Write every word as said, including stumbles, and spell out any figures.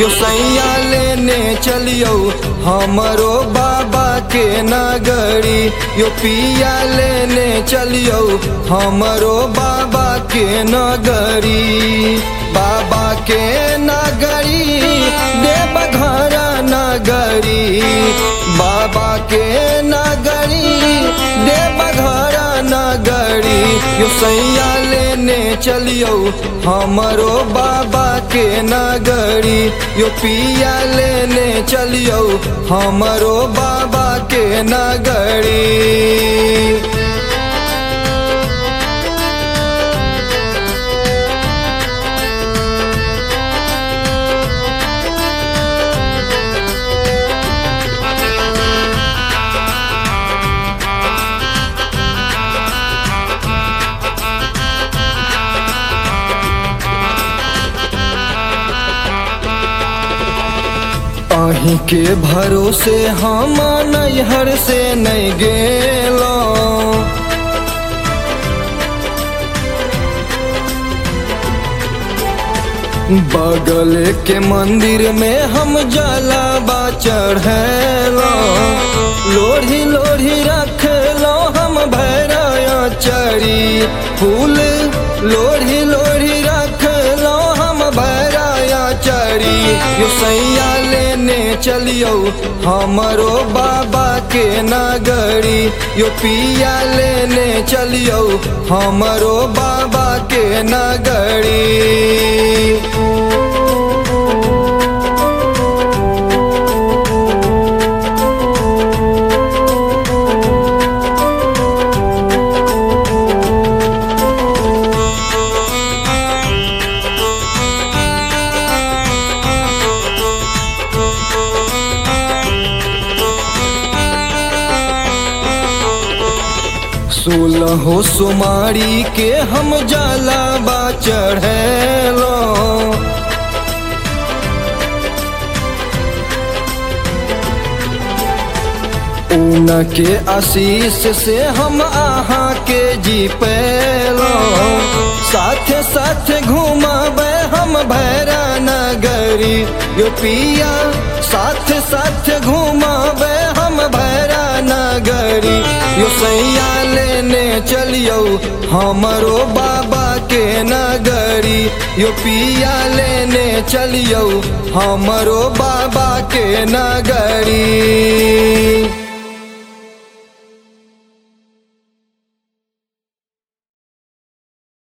यो सैया लेने चलियो हमरो बाबा के नगरी। यो पिया लेने चलियो हमरो बाबा के नगरी। बाबा के नगरी देवघर नगरी। बाबा के नगरी देवघर नगरी। यो सैया लेने चलियो हमरो बाबा के नगरी। यो पिया लेने चलियो हमरो बाबा के नगरी। अहीं के भरोसे हम नैहर से नहीं गेलो। बगल के मंदिर में हम जलावा चढ़ेलो। लोढ़ी लोढ़ी रख लो हम भैरया चरी। फूल लोढ़ी लोढ़ी रख लो हम भैरया चरी। यो सैया लेने चलियो हमरो बाबा के नगरी। यो पिया लेने चलियो हमरो बाबा के नगरी। सोलहो सोमारी के हम जलावा चढ़ेलो। उनके आशीष से हम आहा के जी पेलो। साथे साथे घूमबे हम भैरा नगरी। यो पिया साथे साथे घूमबे हम भैरा नगरी। यो सैया लेने चलियो हमरो बाबा के नगरी। यो पिया लेने चलियो हमरो बाबा के नगरी।